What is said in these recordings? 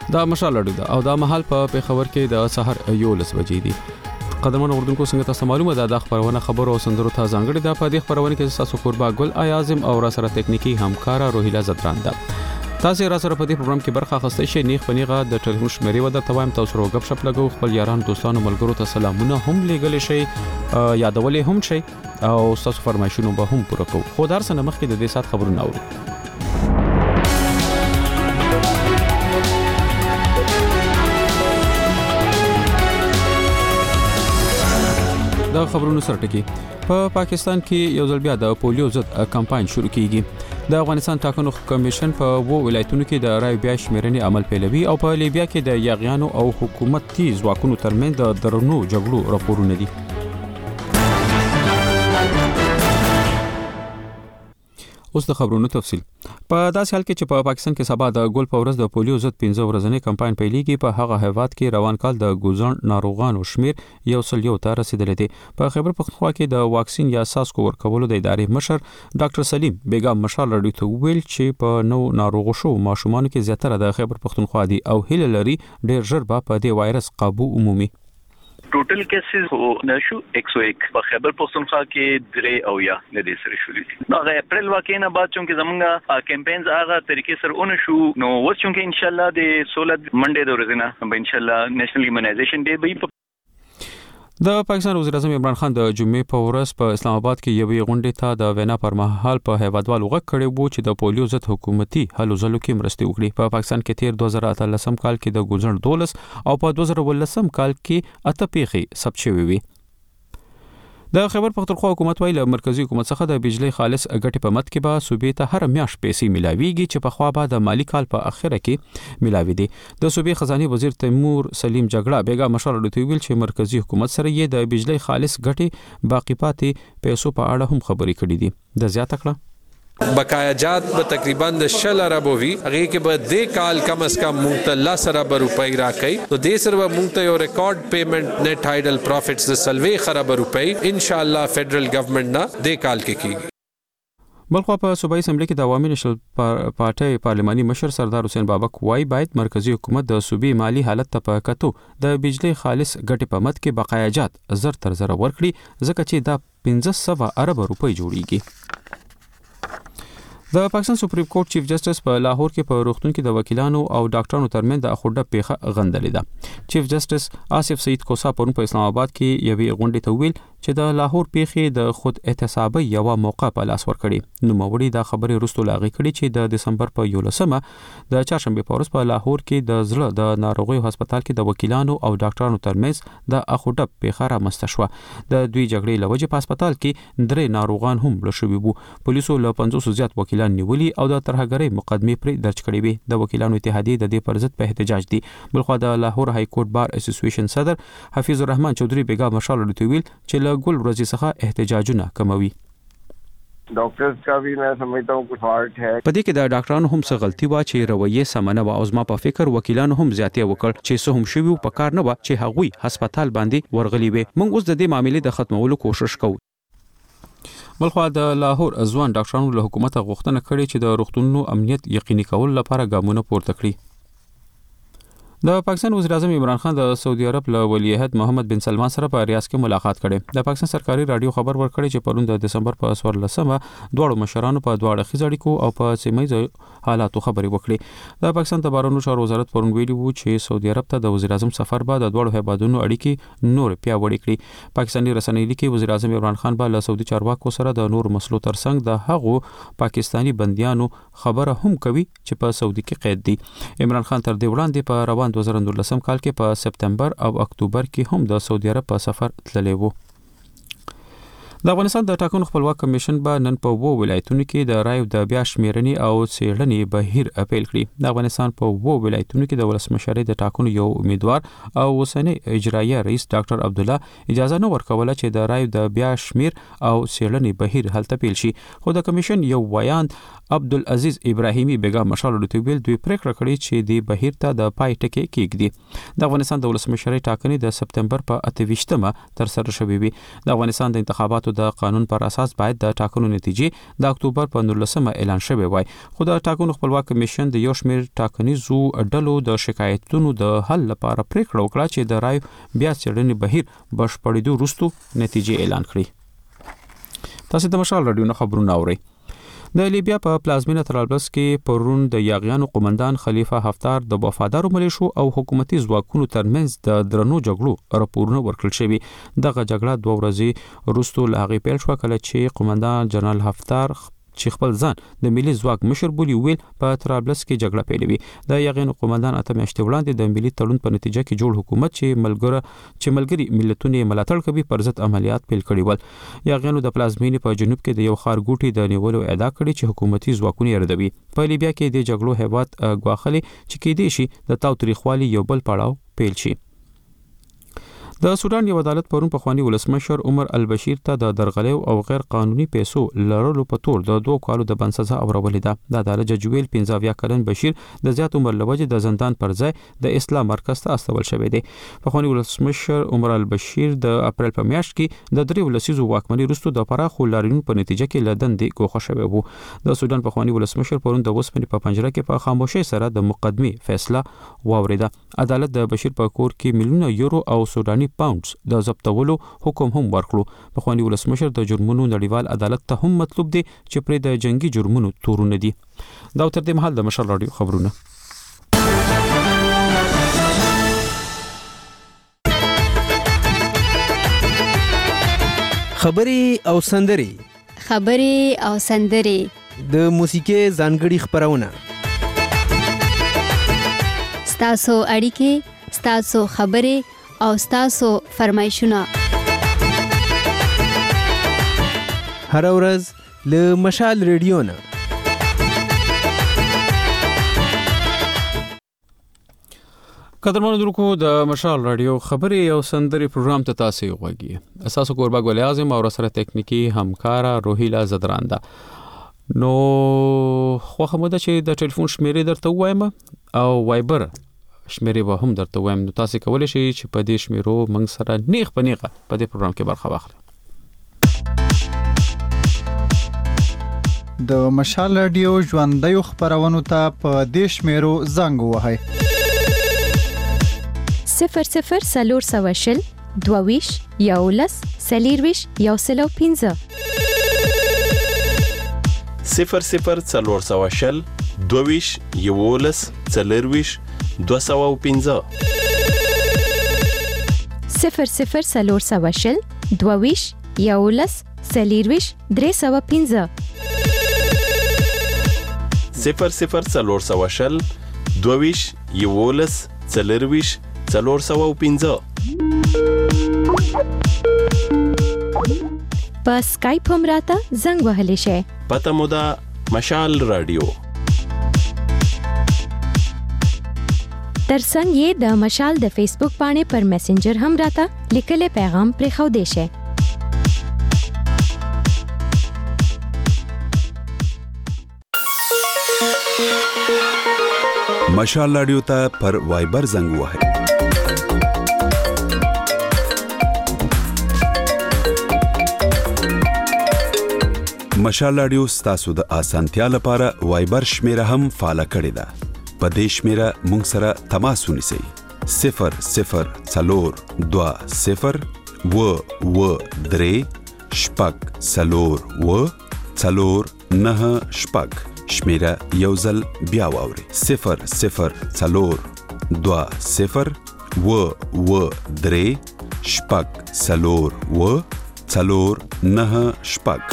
دا مشال اړه ده او دا محل په پیښور کې د سحر 11 بجې دي. قدرمن اوردونکو څنګه تاسو معلومه ده د خبرونه خبرو او سندرو ته ځانګړي ده. په دې خبرونه کې تاسو قربا ګل اعظم او را سره تکنیکی همکارا روهیلا زدران ده. تاسو را سره په دې پروګرام کې برخه اخیستئ شئ. نیغ پنیغه د ټلیفون شمیرې و درته وایم، تاسو سره غب شپ لګو، خپل یاران دوستانو ملګرو ته سلامونه هم لېږلی شئ، یادولې هم شئ او تاسو فرمایشونه به هم پوره کوو. خو در سره مخکې د دې سات خبرونه اورو. دا خبرونه سره ټکی په پاکستان کې یو ځل بیا د پولیو ضد کمپاین شروع کیږي. د افغانستان ټاکنو کمیشن په وو ولایتونو کې د رای بیا شمیرنې عمل پیلوي او په لیبیا کې د یاغیانو او حکومتي ځواکونو ترمنځ د درنو جګړو راپورونه دي. اوس د خبرونو تفصیل. په داسې حال کې چې په پاکستان کې سبا د ګل په ورځ د پولیو ضد 15 ورځنی کمپاین پیلېږي، په هغه هیواد کې روان کال د ګوزن ناروغانو شمیر 101 ته رسیدلی دی. په خیبر پختونخوا کې د واکسین یا ساسکو ورکولو د ادارې مشر ډاکټر سلیم بیګم مشال رډیو ته ویل چې په نو ناروغ شو ماشومانو کې زیاتره د خیبر پختونخوا دي او هیله لري ډیر ژر به په دې وایرس قابو عمومي. ټوټل کیسز هو نشو 101 په خیبر پختونخوا کې درې او یا د دې سره شولې دي. نو د اپریل واقعې نه بعد چې زمونږه کمپاینز هغه طریقې سره اون شو، نو اوس چې ان شاء الله د 16 منډه د ورځې نه به ان شاء الله نېشنل ایمونایزیشن ډے به د پاکستان وزیر اعظم عمران خان د جمعې په ورځ په اسلام آباد کې یوې غونډې ته د وینا پر مهال په هیوادوالو غږ کړی وو چې د پولیو ضد حکومتي هلو ځلو کې مرستې وکړي. په پاکستان کې تیر 2013 کال کې د ګوزن 12 او په 2018 کال کې 8 پیښې ثبت شوې وي. د خیبر پختونخوا حکومت ویل مرکزی حکومت څخه د بجلی خالص ګټې په مت کې به صوبې ته هر میاشت پیسې ملاويږي چې په خوا به د مالی کال په اخره کې ملاوي دي. د صوبې خزانه وزیر تیمور سلیم جګړه بیګا مشال رډیو ویل چې مرکزی حکومت سره یې د بجلی خالص ګټې باقی پاتې پیسو په اړه هم خبرې کړې دي. د زیاته کړه بقایاجات به تقریبا د 10 ارب وی هغه کې به د کال کم از کم مونږ ته 10 ارب روپۍ راکړي. نو د سره مونږ ته یو ریکارډ پیمنٹ نیټ هایډل پروفټس د سلوي خراب روپۍ ان شاء الله فدرل گورنمنت نه د کال کې کیږي. بلخوا په صوبایي اسمبلی کې د عوامي نشل پارټي پارلماني مشر سردار حسین بابک وای باید مرکزی حکومت د صوبې مالی حالت ته په کتو د بجلی خالص ګټې په مت کې بقایاجات زر تر زر ورکړي ځکه چې دا 1500 ارب روپۍ جوړیږي. د پاکستان سپریم کورټ چیف جسټس په لاهور کې په روغتون کې د وکیلانو او ډاکټرانو ترمنځ د اخوډه پیښه غندلې ده. چیف جسټس آصف سعید کوسا پرون په اسلام آباد کې یوې غونډې ته ویل چې د لاهور پیښې د خود احتسابي یو موقع په لاس ورکړي. نو موري دا خبره رستو لاغي کړي چې د دسمبر په 11مه د چهارشنبه په ورځ په لاهور کې د زړه د ناروغیو هسپتال کې د وکیلانو او ډاکټرانو ترمنځ د اخوډه پیښه رامنځته شوه. د دوی جګړې لوجه په هسپتال کې 3 ناروغان هم مړه شوي وو. پولیسو له 500 زیات وکیلان نیولي او د ترهګرۍ مقدمې پر درج کړې وي. د وکیلانو اتحادیه د دې پر ضد په احتجاج دي. بلخوا د لاهور های کورټ بار اسوسییشن صدر حفیظ الرحمن چودھری بیگا مشال رډیو ویل چې له ګل ورځې څخه احتجاجونه کموي. ډاکټرز کا بھی میں سمجھتا ہوں کچھ فالٹ ہے. په دې کې د ډاکټرانو هم څه غلطي وا چې رویه سمنه وا او زما په فکر وکیلانو هم زیاتې وکړ چې څه هم شوی په کار نه و چې هغوی هسپتال باندې ورغلي وي. موږ اوس د دې معاملې د ختمولو کوشش کوو. بلخوا د لاهور ځوان ډاکټرانو له حکومت غوښتنه کړې چې د روغتونونو امنیت یقیني کول لپاره ګامونه پورته کړي. د پاکستان وزیر اعظم عمران خان د سعودي عرب له ولی عہد محمد بن سلمان سره په ریاض کې ملاقات کړي. د پاکستان سرکاري رادیو خبر ورکړي چې پرون د دسمبر په 14مه دوه مشرانو په دوه اړخیز اړیکو او په سیمه حالاتو خبرې وکړي. د پاکستان د بهرنیو چارو وزارت پرون ویلي وو چې سعودي عرب ته د وزیر اعظم سفر بعد د دوه هیوادونو اړیکې نور پیاوړې کړي. پاکستاني رسنۍ لیکي وزیر اعظم عمران خان به له سعودي چارواکو سره د نور مسلو ترڅنګ د هغو پاکستاني بنديانو خبره هم کوي چې په سعودي کې قید دي. عمران خان تر دې وړاندې په روان 2019 کال کې په سپتمبر او اکتوبر کې هم د سعودي عرب په سفر تللی وو. د افغانستان د ټاکنو خپلواک کمیشن به نن په وو ولایتونو کې د رایو د بیا شمیرنې او څېړنې بهیر اپیل کړي. د افغانستان په وو ولایتونو کې د ولسمشرۍ د ټاکنو یو امیدوار او اوسنی اجرایه رئیس ډاکټر عبدالله اجازه نه ورکوله چې د رایو د بیا شمیر او څېړنې بهیر هلته پیل شي. خو د کمیشن یو ویاند عبدالعزیز ابراهیمی بیگا مشال رډیو دوی پریکړه کړې چې د بهیر ته د پای ټکی کېږدي. د افغانستان د ولسمشرۍ ټاکنې د سپتمبر په 28مه تر سره شوې وي. د افغانستان د انتخاباتو انتخاباتو د قانون پر اساس باید د ټاکنو نتیجې د اکتوبر په 19 اعلان شوی وای خو د ټاکنو خپلواک کمیشن د یو شمېر ټاکنیزو ډلو د شکایتونو د حل لپاره پریکړه وکړه چې د رای بیا څېړنې بهیر بشپړېدو وروسته نتیجې اعلان کړي. تاسو د مشال رادیو نه خبرونه اورئ. د لیبیا په پلازمینه طرابلس کې پرون د یاغیانو قومندان خلیفه حفتار د وفادارو ملیشو او حکومتي ځواکونو ترمنځ د درنو جګړو راپورونه ورکړل شوی. دغه جګړه 2 ورځې وروسته له هغې پیل شوه کله چې قومندان جنرال حفتار چې خپل ځان د ملي ځواک مشر بولی ویل په طرابلس کې جګړه پیلوي. د یاغیانو قومندان اته میاشتې وړاندې د ملي تړون په نتیجه کې جوړ حکومت چې ملګری ملتونه ملاتړ کوي پر ضد عملیات پیل کړي ول. یاغیانو د پلازمینې په جنوب کې د یو ښارګوټي د نیولو ادعا کړې چې حکومتي ځواکونه یې ردوي. په لیبیا کې د جګړو هیواد غواخلي چې کېدې شي د تاوتریخوالي یو بل پړاو پیل شي. د سودان یو عدالت پرون په خواني ولسمشر عمر البشیر ته د درغلیو او غیر قانوني پیسو لرلو په تور د 2 کالو د بند سزا اورولې ده. د عدالت جج ویل 15 کلن بشیر د زیات عمر لوجه د زندان پر ځای د اسلام مرکز ته استول شوی دی. په خواني ولسمشر عمر البشیر د اپریل په میاشت کې د 3 ولسیزو واکمنۍ وروسته د پراخو لارینو په نتیجه کې لدن دی ګوښه شوی وو. د سودان په خواني ولسمشر پرون د وسپنې په پنجره کې په خاموشي سره د مقدمې فیصله واوریده. عدالت د بشیر په کور کې میلیونه یورو او سوداني پاونډز د ضبطولو حکم هم ورکړو. په خواني ولسمشر د جرمونو نړیوال عدالت ته هم مطلوب دی چې پرې د جنگي جرمونو تورونه دي. دا تر دې مهال د مشال رادیو خبرونه. خبري او سندري د موسیقي ځانګړي خبرونه ستاسو اړیکې ستاسو خبري او ستاسو فرمایشونه هر ورځ له مشال ریډیو نه. قدرمنو درکو د مشال رادیو خبري او سندري پروګرام ته تاسو غوږی. اساسو قربا ګل اعظم او سره تکنیکی همکارا روحیلا زدراندا. نو خوخه مده چې د ټلیفون شمیرې درته وایم او وایبر شمیرې به هم درته وایم. نو تاسو کولای شئ چې په دې شمیرو موږ سره نیغ په نیغه په دې پروګرام کې برخه واخلئ. د مشال رادیو ژوندۍ خبرونو ته په دې شمیرو زنګ وهئ. 00 420 22 11 40 105 00 420 22 11 40 205 00 420 22 11 40 305 00 420 22 11 40 405 په سکایپ هم راته زنګ وهلی شئ. پته مو ده مشال رادیو. ترڅنګ یې د مشال د فیسبوک باندې پر میسنجر هم راته لیکلي پیغام پرې خو دی شئ. مشال رادیو ته پر وایبر زنګ وهئ. مشال رادیو ستاسو د اسانتیا لپاره وایبر شمیره هم فعال کړی ده. په دې شمیره مونږ سره تماس ونیسئ. 00 420 و3 شپږ 4 شمیره یو ځل بیا واورئ. 00 420 و3 شپږ 4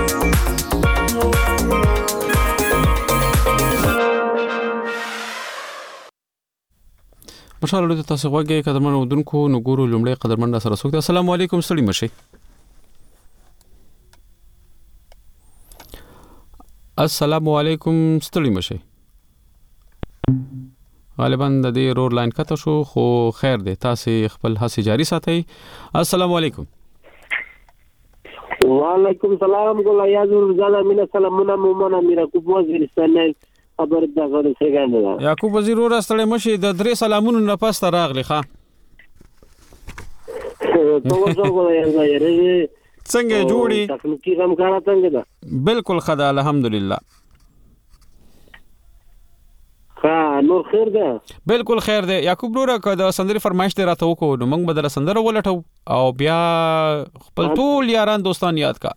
مشال رادیو تاسو غوږی. قدرمن اودونکو نو ګورو لومړی قدرمن سره څوک. السلام علیکم ستړي مشي. السلام علیکم ستړي مشي. غالبا د دې رور لاین کته شو خو خیر دی تاسو خپل هڅه جاری ساتئ. السلام علیکم. وعلیکم السلام ګل یازور زاده مینا سلامونه مومنه میرا کو وزیرستان خبر دا غوړ څنګه نه یعقوب وزیر ور استړی مشي د درې سلامونو نه پس راغلی ښا تو ورته ګل یازور څنګه جوړي تکنیکی همکارا څنګه ده بالکل خدا الحمدلله ها نور خیر ده بالکل خیر ده یعقوب نور که د سندري فرمایش ته راته وکړو نو موږ بدل سندره ولټو او بیا خپل ټول یاران دوستان یاد کا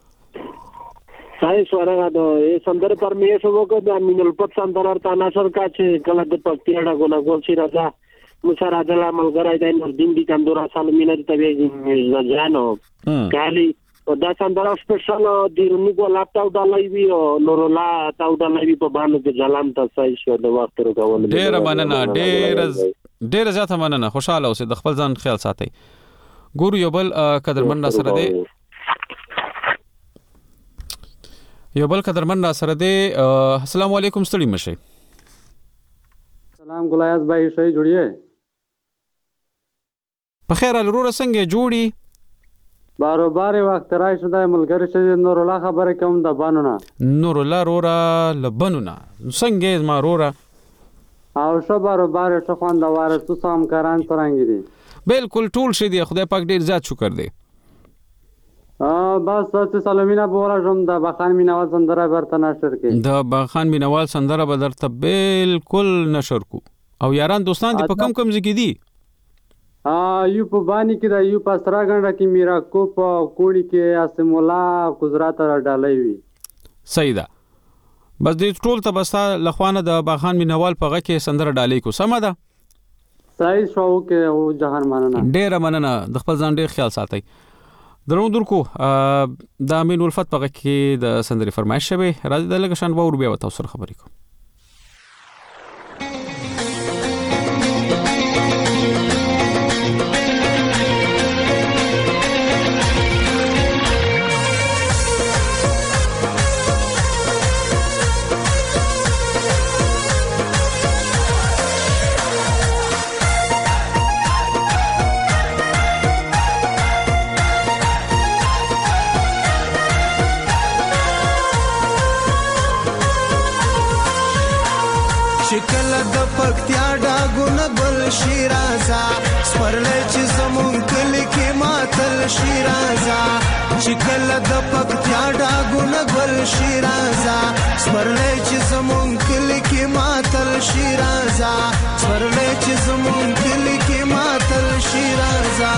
صحیح سوالګه د سندره پر مې شو وکړه د مینل پت سندره ته نشر کا چې کله د پکتیا ډاګونه ګول شي راځه مسره د ملګری د نور دین دي کندورا سالمینه ته وی ځانو کالي او دا سندره سپیشل د رونیکو لاپټاپ ډالای وی او نورلا تاو ډالای وی په باندې د جلام ته صحیح شو د وخت ورکول ډیر مننه ډیر زیاته مننه خوشاله اوسئ د خپل ځان خیال ساتئ ګورو یو بل قدرمن سره دی السلام علیکم ستړي مشه سلام ګلایاز بھائی صحیح جوړیه په خیر الرور څنګه جوړي بارو بار وخت راځي د ملګری شه نور الله خبره کوم د بانونه نور الله رورا لبنونه څنګه ما رورا او شو بارو بار څه خوند واره تو سم کاران څنګه دي بالکل ټول شه دی خدای پاک ډیر زیات شکر دی بس څه سلامینه بولا جام د باخان مینوال سندره برته نشر کې د باخان مینوال سندره بدرته بالکل نشر کو او یاران دوستان دی په کم کم ځکې دي یو په باندې کې دا یو په سره غنډه کې میرا کو په کوړی کې اسمولا گجرات ډالای وی صحیح ده بس دې ټول ته بس لخوانه د باخان مینوال په غږ کې سندره ډالای کو سم ده صحیح شو کې او جهان مننه ډیر مننه د خپل ځان ډیر خیال ساتئ درو درکو د امین الفت په غږ کې د سندري فرمایش شوی راځي د لګ شان باور بیا وتاو سره خبرې کوم پکتیا ډاګونه ګل شیرازا سپرلې چې زمون کلی کې ماتل شیرازا چې کله د پکتیا ډاګونه ګل شیرازا سپرلې چې زمون کلی کې ماتل شیرازا سپرلې چې زمون کلی کې ماتل شیرازا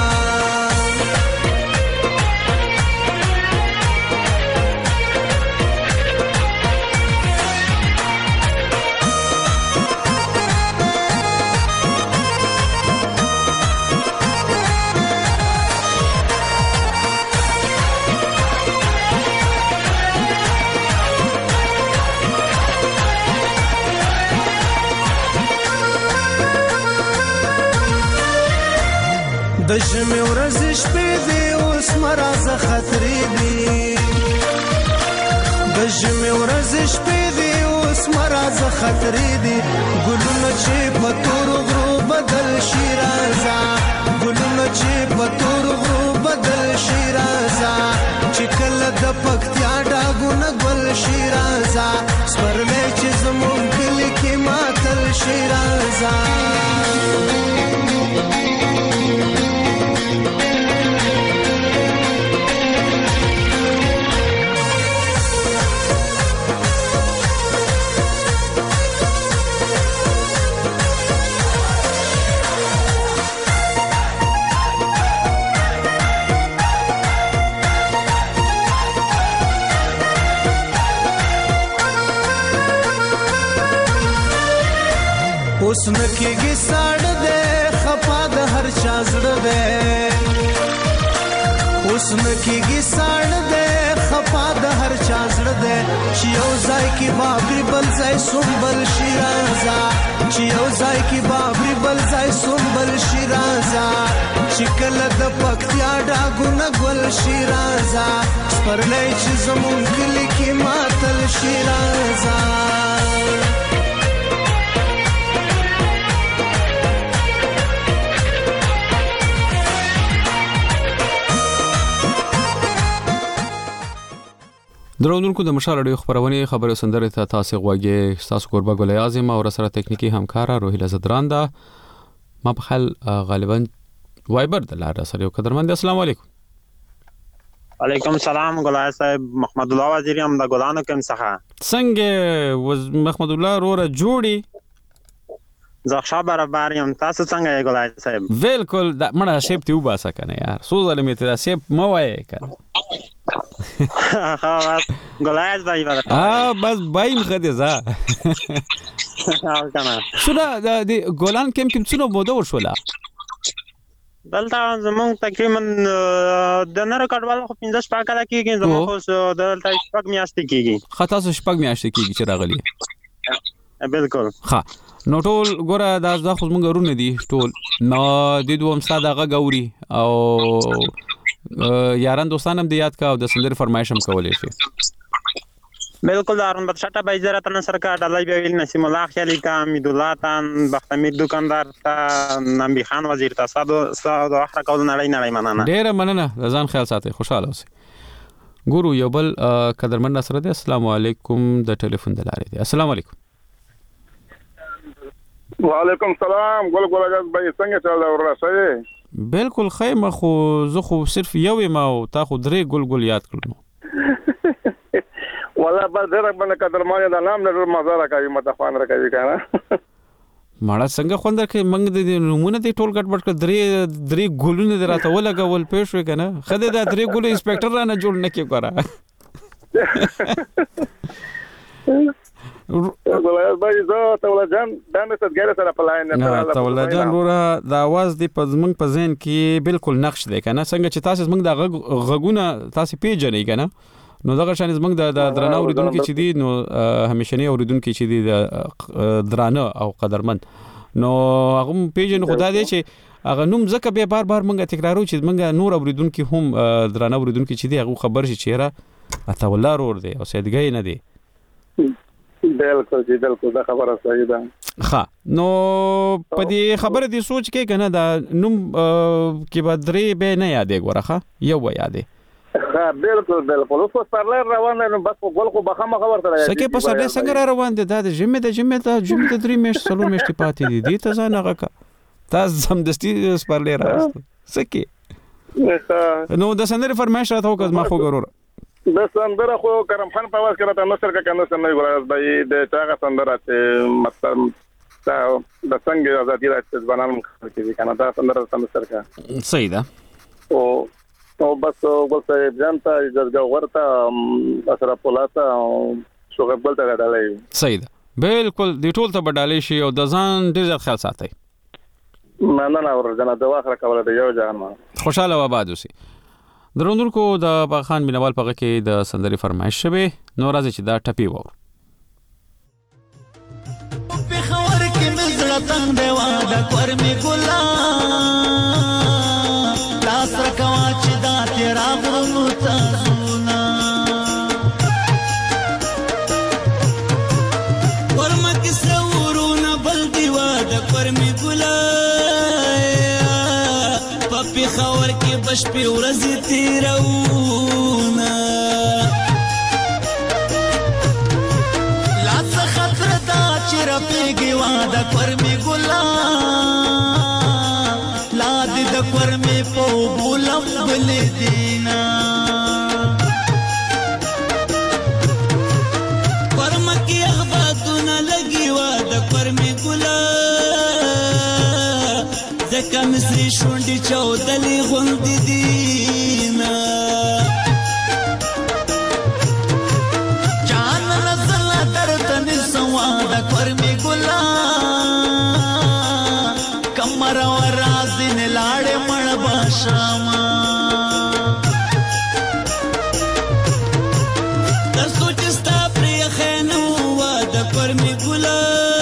د ژمي ورځې شپې دي اوس مرازه خطرې دي د ژمي ورځې شپې دي اوس مرازه خطرې دي ګلونه چې په تورو غرو بدل شي رازا ګلونه چې په تورو غرو بدل شي رازا چې کله د پکتیا ډاګونه ګل شي رازا سپرلې چې زمون کلی کې ماتل شي رازا اوس نکېږي ساړه ده خفا د هر چا زړه ده اوس نکېږي ساړه ده خفا د هر چا زړه ده چې یو ځای کې بابري بل ځای سنبل شي رازا چې یو ځای کې بابري بل ځای سنبل شي رازا چې کله د پکتیا ډاګونه ګل شي رازا سپرلی چې زمون کلی کې ماتل شي رازا درونکو د مشال اړیو خبرونه خبرو سندره ته تاسو غوږی تاسو قربا ګل اعظم او سره تکنیکی همکارا روهیله زدران دا ما په خل غالبا وایبر د لار سره یو قدرمن السلام علیکم وعلیکم سلام ګلای صاحب. محمد الله وزیری هم د ګلانو کوم څخه. څنګه محمد الله روره جوړي؟ زه ښه برابر یم. تاسو څنګه یې ګلای صاحب؟ بالکل د مړه شیب ته وباسه کنه یار. سو ظالم ته شیب مو وای کنه. ها ګلای صاحب بس بایم خدای ز کنه. شنو د ګلان کوم څونو موده وشوله؟ دلته زمونږ تقریبا د نړۍ کډوال خو 15 کاله کېږي. زمونږ خو دلته 6 میاشتې کېږي. خاطر 6 میاشتې کېږي چې راغلي. بالکل. ها نو ټول ګوره دا خو موږ ورونه دي ټول نو د دوم ساده غوري او یاران دوستان هم دی یاد کا او د سندر فرمایش هم کولې شي. بالکل دارون بچټه بایزرات نصر کا ډلای بیل نسیم الله خیالی کا امید الله تان بختمیر دکاندار تا نبی خان وزیر تا صاد اخر کول نړۍ مننه. ډیر مننه. ځان خیال ساتي. خوشاله اوسئ. ګورو یو بل قدرمن نصر دی. السلام علیکم. د ټلیفون د لارې دی. السلام علیکم. وعلیکم السلام. ګل ګلګز بھائی څنګه چل دا ورسې؟ بالکل خیمه خو زه خو صرف یو ما او تا خو درې ګل یاد کړو. والله بس درک باندې قدرمن دا نام له مزه راکوي متفان راکوي کنه. ماړه څنګه خوندر کې منګ د نمونه دی ټول ګټ بټ درې ګلونه دراته ولګول پېښ وې کنه. خدای دا درې ګل انسپکټر را نه جوړ نه کې کرا. ګلای بھائی زه تولا جان دانه ستګره سره پلاین نه تولا جان ورا د आवाज دی په زمنګ په ذهن کې بالکل نقش دی کنه. څنګه چې تاسو زمنګ د غغونه تاسو پیژنې کنه نو دغه شان زمنګ د درانه اوریدونکو چې دي نو همیشنی اوریدونکو چې دي د درانه او قدرمن نو هغه پیژن خدای دی چې هغه نوم زکه به بار منګه تکرارو چې منګه نور اوریدونکو هم درانه اوریدونکو چې دي هغه خبر شي چیرې اتولا رور دی او سیدګی نه دی. بالکل جی بالکل دا خبره صحیح ده. ها نو په دې خبره دي سوچ کې کنه دا نوم کې بدري به نه یادې ګورخه یو یادې. ها بالکل اوس پرلر روان نه بس ګل خو بخمه خبر ته راځي. سکه په سره څنګه روان دي دا جمعه د درې میاشتې څلور میاشتې پاتې دي ته ځان هغه کا تاسو هم دستي پرلر راځي سکه نو د سندر فرمایش راته وکړ ما خو ګورور د سندره خو کرم خان په واس کړه نصر کا کنه سم نه ګورای بای د چاغه سندره چې مطلب دا د څنګه ازادي راځي ځوانان کې کنه دا سندره نصر کا صحیح ده او بس ګل صاحب جانتا جزګه ورته اسره پولاتا شوغه بل ته غړلای. صحیح ده بالکل دی ټول ته بدالې شي او د ځان ډیر ځات خیال ساتي. نه ورځنه د واخره کوله د یو ځان خوشاله و آباد اوسئ. درونکو د باغخان مینوال پغه کې د سندري فرمایش شوه نو راځي چې دا ټپی وو. په خبر کې مزړه تنگ دی واده کور می ګلا لاس رکوا چې دا تیرا غرو تاسونا ورم کې سورونه بل دی واده کور می ګلا په خبر کې بش په ورځ تیرونا لاس خطر دا چې رپېږي واده کور می ګلا لا دې د کور می په بولم بل دینا ورم کې اخباتونه لګي واده کور می ګلا ځکه مصری شونډې چودلې غوندې دینا جان نزل درته نسم واده کور می ګلا کمر و راز دین لاړې مړ باشاما تر سوچ ستا پرې خینو واده کور می ګلا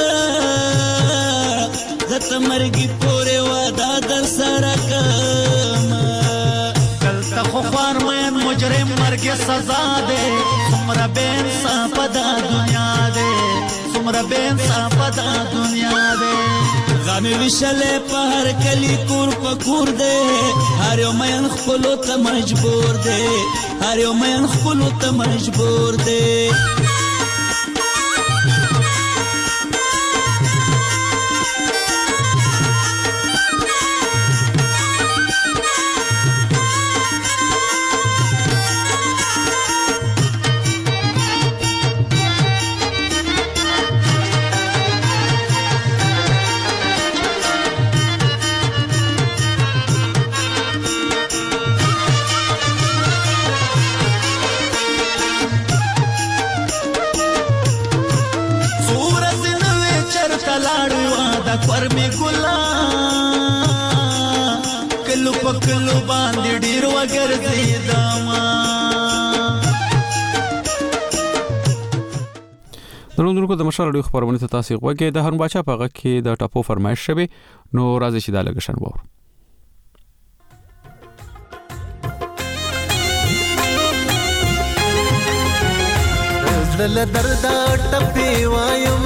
زته مرګي پورې واده در سره کما دلته خو خوار مې مجرم مرګ سزا ده څومره بے انصاف دا دنیا ده څومره بے انصاف دا دنیا ده غم وشله په هر کلی کور په کور ده هر یو مې خپل ته مجبور ده هر یو مې خپل ته مجبور ده کلو باندې ډیر وګرځیدما درونکو د مشال ډیو خبرونه ته تاسو غوږی د هرن باچا په غږ کې د ټاپو فرمایش شوی نو راځي چې دا لګشن وور زړه درد ټپي وایم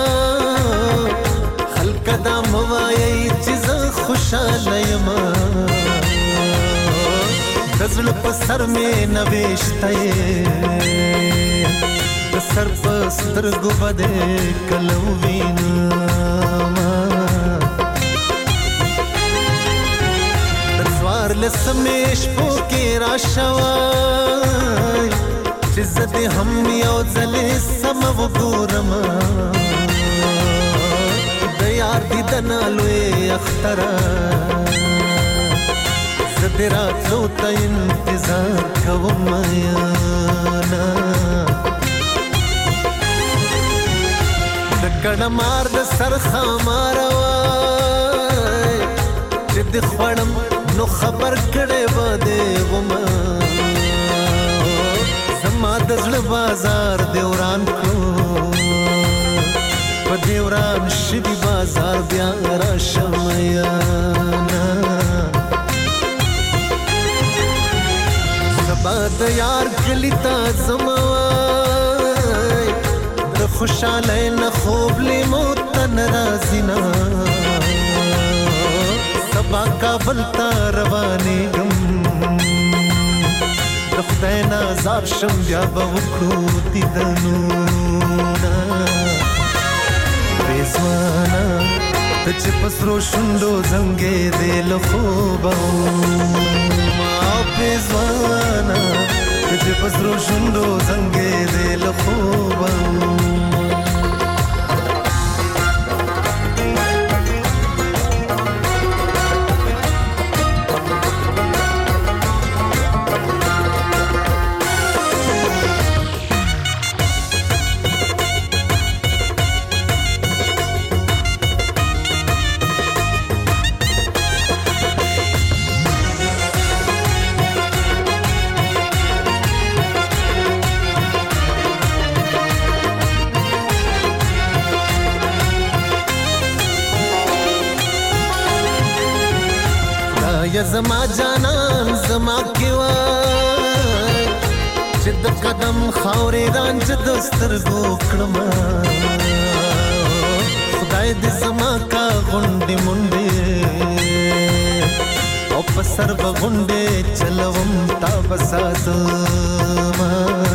خلک دا موایي چې زه خوشاله یم د زړه په سر مې نوښته د سر په سترګو باندې کلو وینم د څوار لسمې شپو کې راشوای چې زه دې هم یو ځلې سم وګورم د یار دیدن لوی اختره زه دې راتلو ته انتظار کوم یانا د کړه مار د سر خامار وای چې د خوړم نو خبر کړې و دې ومه زما د زړه بازار دیوران کو په دیوران شدي بازار بیا را شمایانا سبا د یار کلی تا زموای د خوشاله نه خوب لیمو تن رازینا سبا کابل تا روانې گم د خدای نازار شم بیا به وکړو دیدنونه پریزوانا ته چې په سرو شونډو زنګې دې له خوبه ما پریزوانا ته چې په سرو شونډو زنګې دې له خوبه یا زما جانان زما کیوای چې د قدم خاورې رانج د سترګو کړم خدای دې زما کا غونډې مونډې او په سر به غونډې چلوم تا بساتما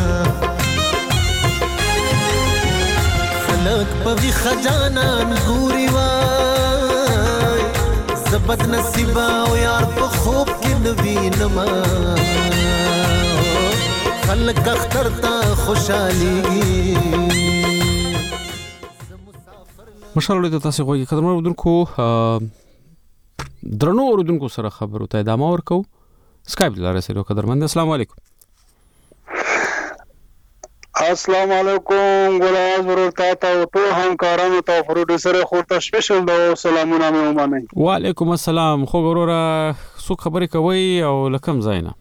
خلک په ویښه جانان ګوري وای زبد نصیبا او یار په خوب کې نوینم خلک اختر ته خوشاليږي مشال له تاسو غوږی قدم ورودونکو درنو ورودونکو سره خبرو ته ادامه ورکو سکایپ لاره سره قدرمند السلام علیکم السلام علیکم ګلاب ورته او ټول همکارانو ته پروډوسر خو ته سپیشل د سلامونه مې ومنئ وعلیکم السلام خو ګوره څو خبرې کوي او لکم زینا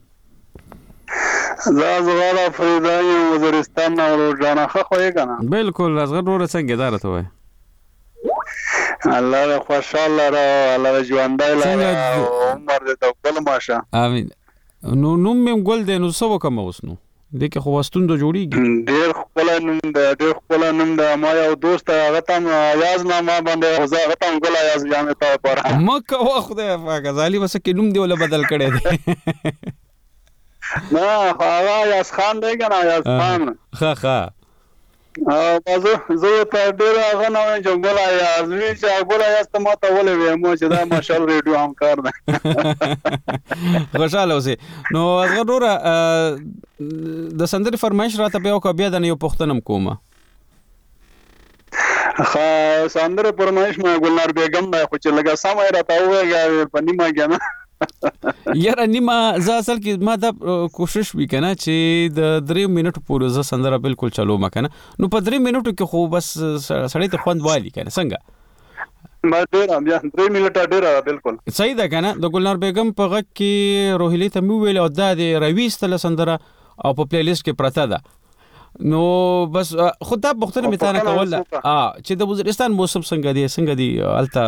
زغاله فریدای وزیرستان او جانا خو یې کنه بالکل ازغر ور څنګه دارته وای الله خوشاله را الله ژوندای لا عمر دې توکل ماشه امين نو مم ګل دې نو سو کوم وسنو دغه خو واستوند جوړیږي ډېر خپل نوم د ما یو دوست هغه تم आवाज نامه باندې هغه تم ګل आवाज یانه تا پر مکه خدای پاک غالي وسکه نوم دی ولا بدل کړي دي نه هغه یاس خان دی کنه یاس خان ها زه په ډېر هغه نه چې ګل आवाज وی چې ګل आवाज ته ما ته ولې مو چې دا ماشال ریډیو هم کار نه خوشاله اوسې نو غوړه د سندري فرمایش راته به او بیا د یو پښتنم کومه سندري فرمایش ما ګلنار بیگم دا خو چې لګا سم راته وایي په نیمه کې نه یاره نیمه زه اصل کې ما دا کوشش وکړم چې د 3 منټو پورې زه سندره بالکل چلو مکنه نو په 3 منټو کې خو بس سړی ته خوند والی کنه څنګه ما ډیر بیا 3 منټه ډیر بالکل صحیح ده کنه. د ګلنار بیگم په غږ کې روهیلی ته مو ویل او د رويستله سندره او په پلی لیست کې پرته ده. نو بس خدای بختنه میتانه کول چې د وزیرستان موسم څنګه دی الته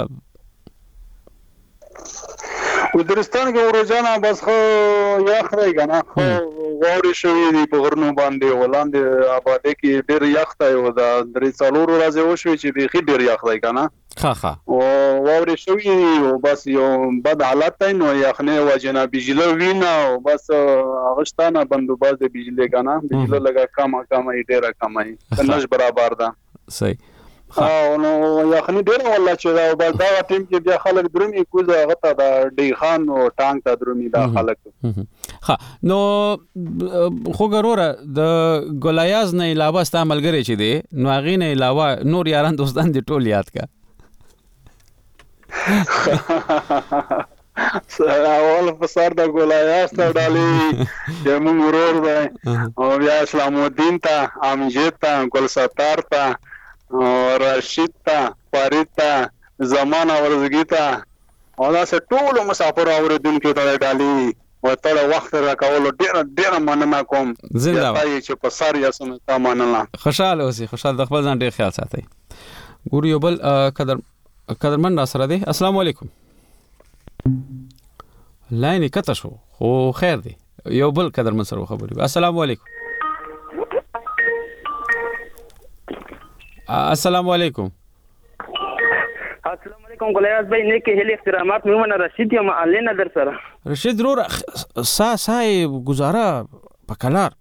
وزیرستان کې ورځانا بس خو یخ دی کنه خو غوړې شوې دي په غرونو باندې ولاندې آباده کې ډېر یخ دی او د درې څلور ورځې وشوي چې بيخي ډېر یخ دی کنه ها او غوړې شوې او بس یو بد حالت دی نو یخنه وجنه بجلی وینا او بس اغشتانه بندوباز د بجلی کنه بجلی لگا کما ډېر کمای نش برابر ده. صحیح. نو یخنی ډیر والله چې دا بس دا ټیم کې بیا خلک درومي کوزه غته دا ډی خان او ټانک ته درومي دا خلک. ها نو خو ګوره د ګلایاز نه علاوه ست عملګری چې دی نو هغه نه علاوه نور یاران دوستان دي ټول یاد کا. اول فسار د ګلایاز ته ډالي چې موږ ورور دی او بیا اسلام الدین ته امجد ته ګل ستار ته رشید ته فرید ته زمانه ورزګی ته او دا ټول مسافر اوریدونکو ته ډالي او ټول وخت راکول ډیر مننه کوم زنده باد چې په سر یا سم تا مننه. خوشاله اوسئ، خوشاله د خپل ځان ډیر خیال ساتئ. ګورو یو بل قدرمن سره دی. السلام علیکم. لاین کته شو خو خیر دی. یو بل قدرمن سره خبرې. السلام علیکم. السلام علیکم. السلام علیکم ګلیاس بھائی نیک هلي احترامات مومن رشید یم علي نظر سره. رشید رور سای گزاره پکلار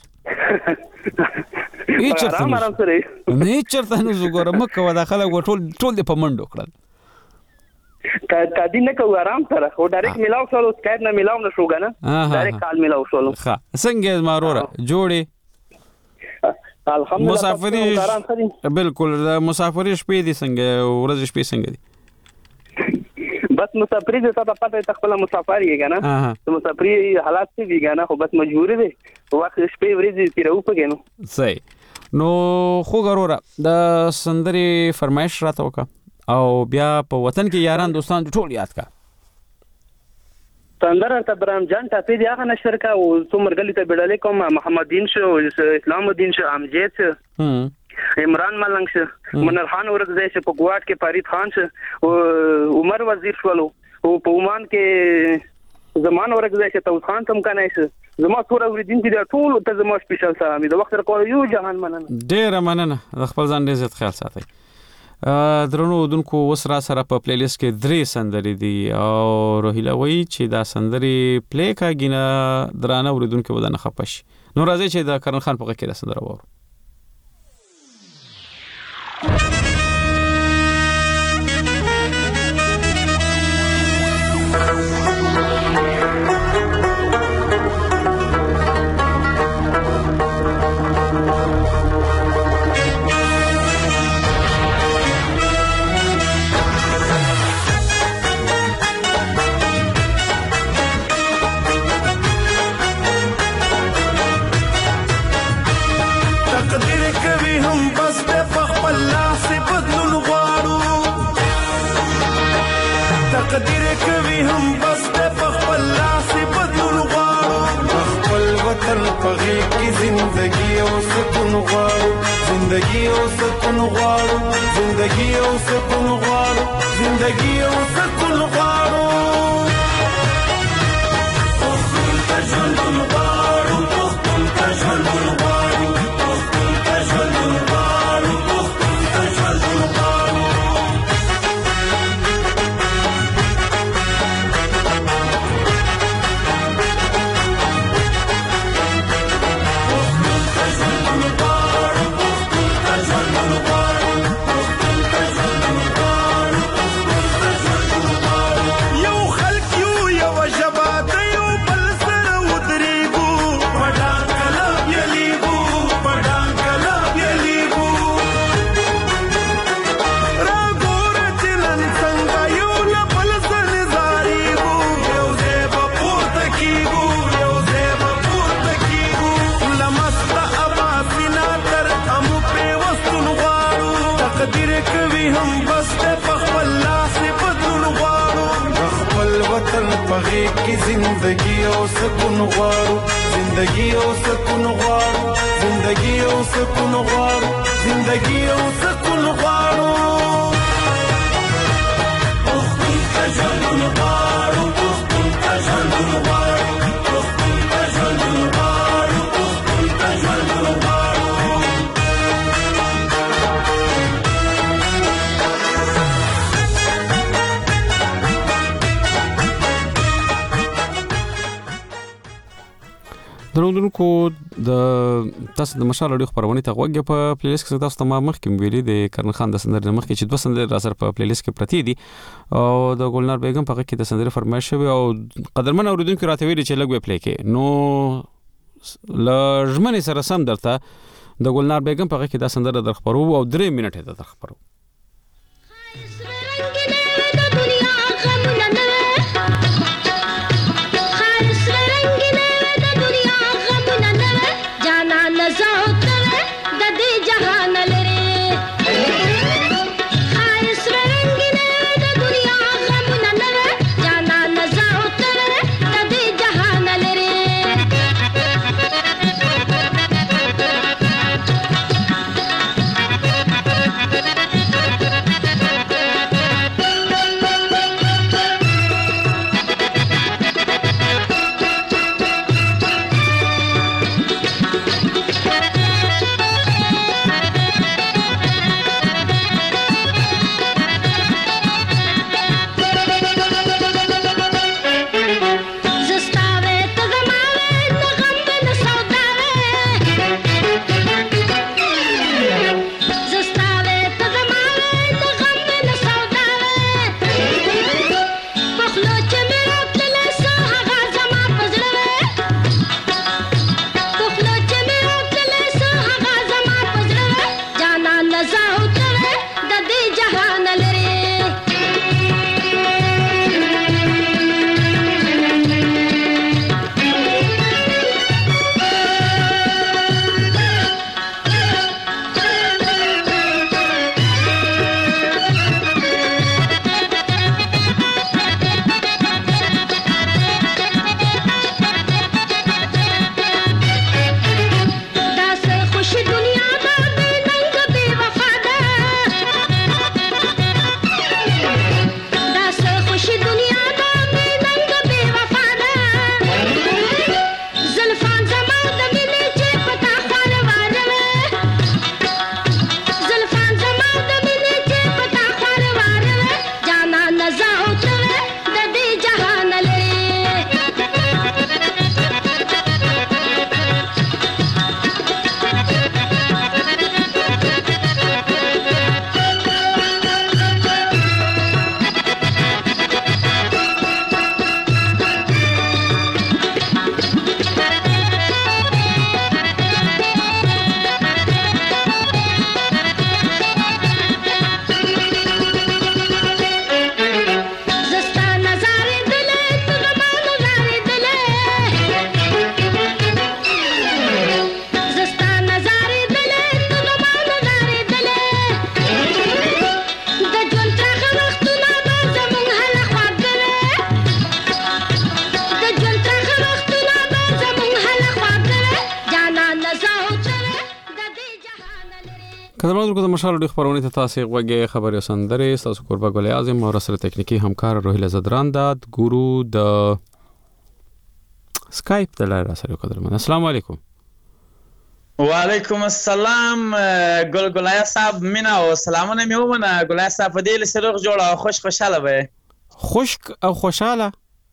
ای چرته نه چرته نه زګوره مکه ودا خلک ټول د پمنډو کړل کدی نه کو آرام سره خو ډایرکټ ملاو شو سکایپ نه ملاو نشو غنه ډایرکټ کال ملاو شو. ښه څنګه ماروره جوړي مسافری بالکل مسافری شپې دي څنګه ورځ شپې څنګه دي؟ بس مسافری د تا پته تخپل مسافری یې کنه مسافری حالات څه وی کنه خو بس مجبور دي وخت شپې ورځې تیرو پګنو. صحیح. نو خو ګوره د سندري فرمایش راته وکړه او بیا په وطن کې یاران دوستان ټول یاد کا. سندره ته برام جان ټاپی دی هغه نشر کا او څومره غلی ته بیړلې کوم محمد دین شو اسلام الدین شو امجد شو عمران ملنګ شو منر خان ورغځي چې په ګواټ کې فرید خان شو او عمر وزیر شولو او په عمان کې زمان ورغځي چې توس خان تم کنه شو زما سوره ورډین کې ټول ته زما سپیشل سلامي د وخت راکو یو جهان مننه. ډیر مننه د خپل ځان ډیر عزت خیال ساتئ. درنو دونکو وس را سره په پلی لیست کې 3 سندري دي او روهیلا وایي چې دا سندري پلی کاګینه درانه اوریدونکو ودانه خپش. نو راځي چې دا کرن خان په کې دا سندره وورو. تقدیر کوي هم بس په خپل لاس بدلون غواړو خپل وطن په غېږ کې زندګي او سکون غواړو زندګي او سکون غواړو زندګي او سکون غواړو زندګي او سکون غواړو خپل ته ژوند غواړو خپل ته ژوند غواړو خپل ته ژوند غواړو خپل ته ژوند غواړو کی زندگی او سکون غواړو زندگی او سکون غواړو زندگی او سکون غواړو زندگی او سکون غواړو پښتون ته ژوند غواړو پښتون ته ژوند غواړو پښتون ته ژوند غواړو پښتون ته ژوند غواړو درودونکو د تاسو د مشال اړیخ پرونی ته غوږی په پلی لیست کې تاسو ته ما مخکې ویلي د کرن خان د سندرې مخکې چې 2 سندرې را سره په پلی لیست کې پرتی دي او د ګلنار بیگم په کې د سندرې فرمایش شوی او قدرمن اوریدونکو راته ویلي چې لګ وی پلی کې نو لژمنې سره سم درته د ګلنار بیگم په کې دا سندره در خبرو او 3 منټه در خبرو کله د مشال د خبرونه ته تاسو غوږی خبري سندره تاسو قربا ګل اعظم او سره تکنیکی همکار روحیل زدران داد ګورو د سکایپ د لاره سره قدرمن السلام علیکم وعلیکم السلام ګلګلای صاحب مینا او سلامونه میومنه ګلای صاحب په دې لسروغ جوړه خوشاله به خوشک او خوشاله